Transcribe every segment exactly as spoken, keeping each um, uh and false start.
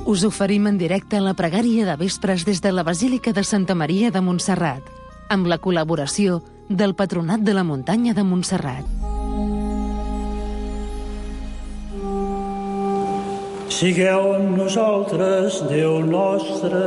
Us oferim en directe la pregària de vespres des de la Basílica de Santa Maria de Montserrat, amb la col·laboració del Patronat de la Muntanya de Montserrat. Sigueu amb nosaltres, Déu nostre.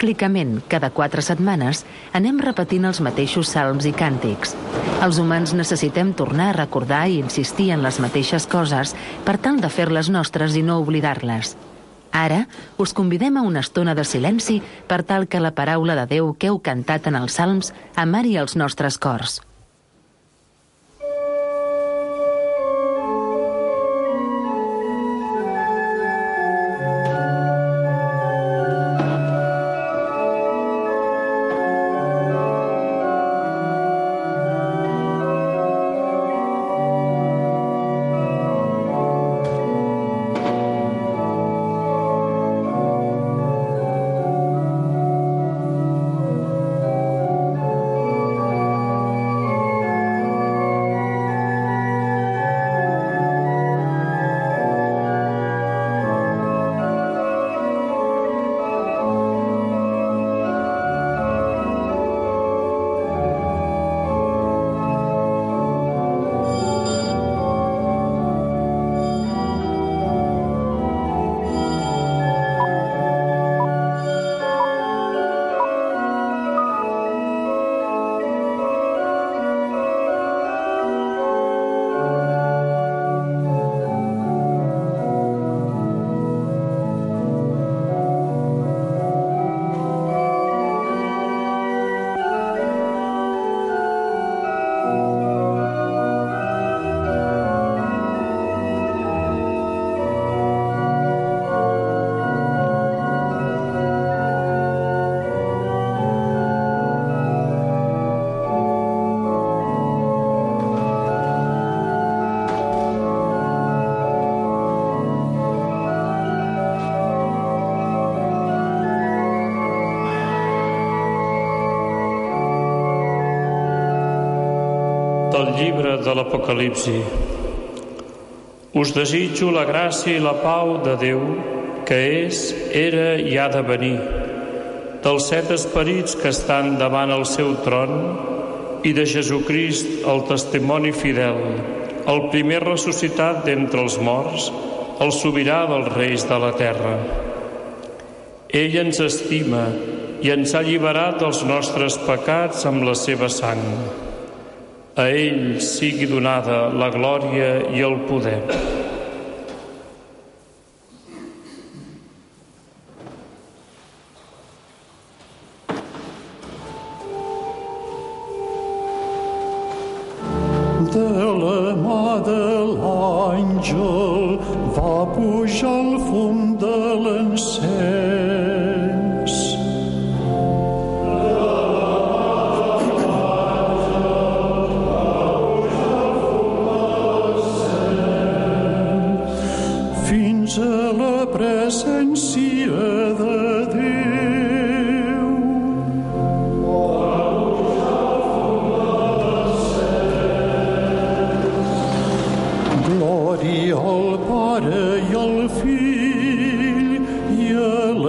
Cíclicament, cada quatre setmanes, anem repetint els mateixos salms i càntics. Els humans necessitem tornar a recordar i insistir en les mateixes coses per tal de fer-les nostres i no oblidar-les. Ara, us convidem a una estona de silenci per tal que la paraula de Déu que heu cantat en els salms amari els nostres cors. Del llibre de l'Apocalipsi. Us desitjo la gràcia i la pau de Déu, que és, era i ha de venir, dels set esperits que estan davant el seu tron i de Jesucrist, el testimoni fidel, el primer ressuscitat d'entre els morts, el sobirà dels reis de la terra. Ell ens estima i ens ha alliberat dels nostres pecats amb la seva sang. A ell sigui donada la glòria i el poder. De la mà de l'àngel va pujar el fum de l'encens. Fins a la presència de Déu. Glòria al Pare i al Fill i a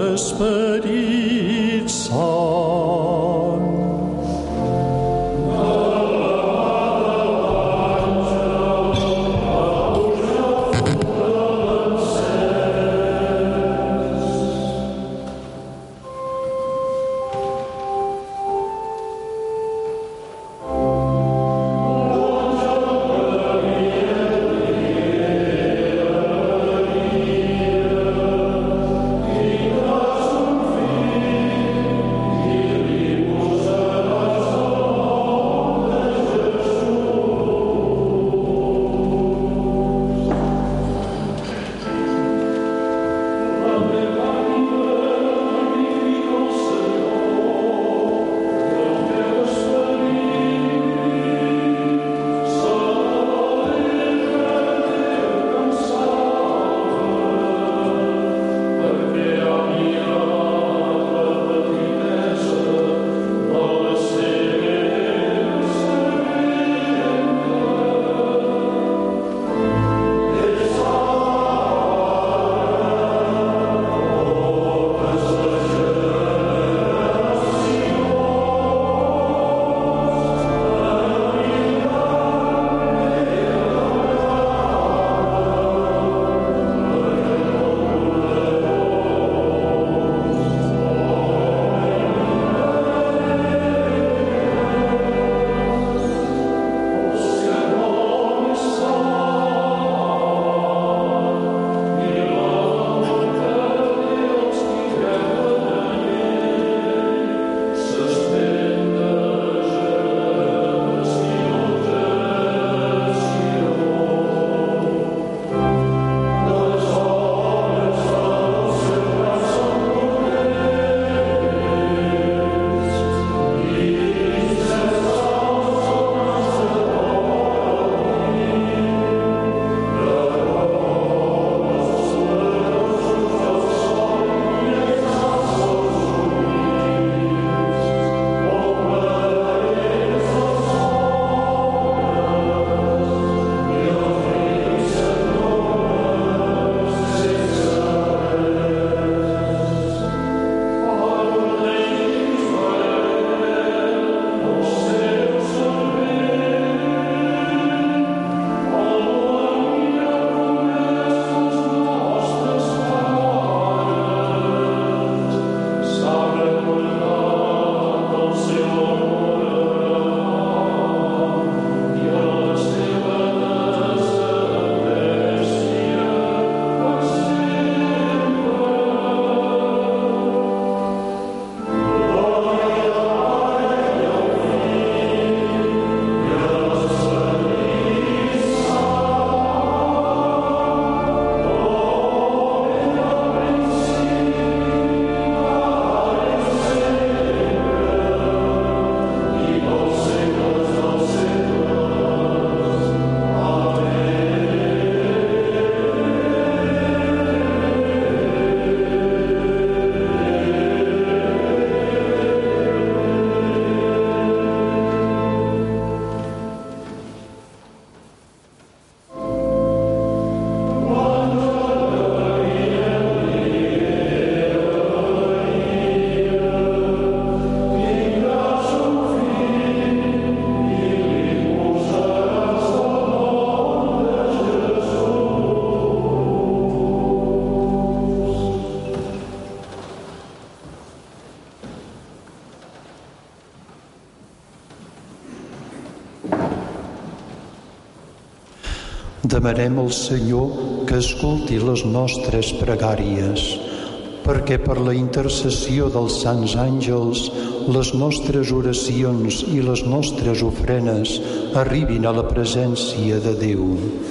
Demanem al Senyor que escolti les nostres pregàries, perquè per la intercessió dels sants àngels les nostres oracions i les nostres ofrenes arribin a la presència de Déu.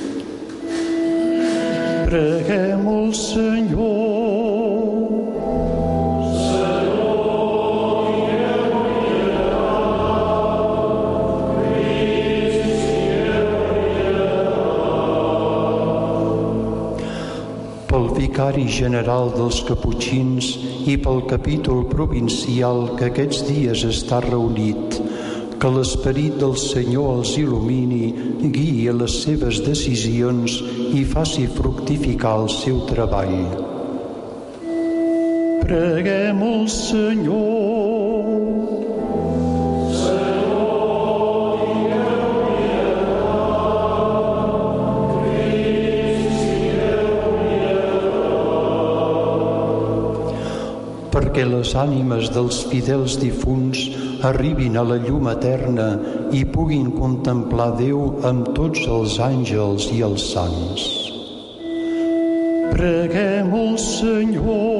Preguem al Senyor. Pel vicari general dels caputxins i pel capítol provincial que aquests dies està reunit, que l'esperit del Senyor els il·lumini, guiï les seves decisions i faci fructificar el seu treball. Preguem al Senyor. Perquè les ànimes dels fidels difunts arribin a la llum eterna i puguin contemplar Déu amb tots els àngels i els sants. Preguem al Senyor.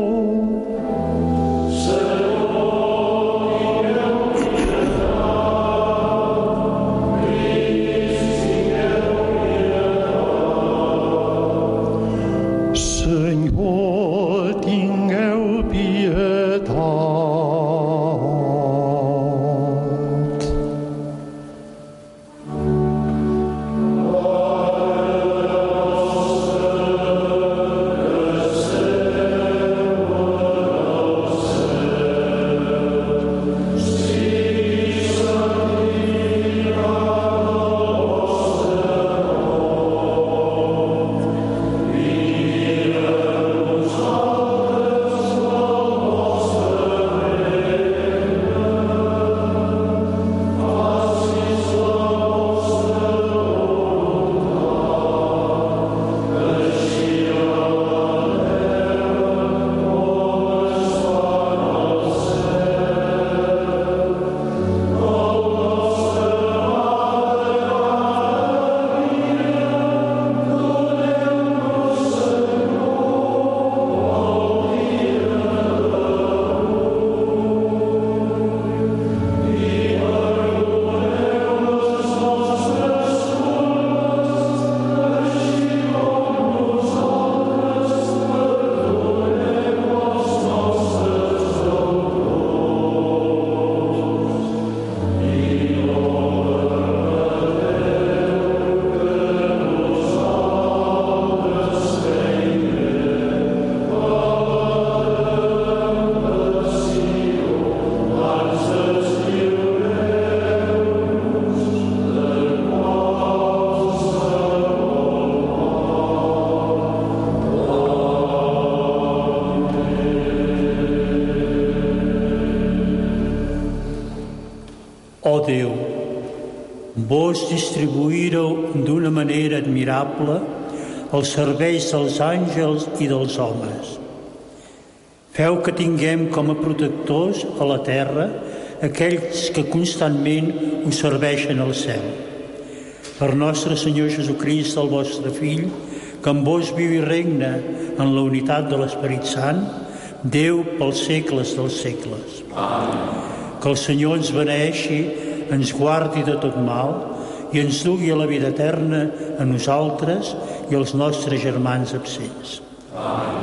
Ó Déu, vos distribuïreu d'una manera admirable els serveis dels àngels i dels homes. Feu que tinguem com a protectors a la terra aquells que constantment us serveixen al cel. Per nostre Senyor Jesucrist, el vostre Fill, que amb vos viu i regna en la unitat de l'Esperit Sant, Déu pels segles dels segles. Amén. Que el Senyor ens beneeixi, ens guardi de tot mal i ens dugui a la vida eterna a nosaltres i als nostres germans absents. Amén.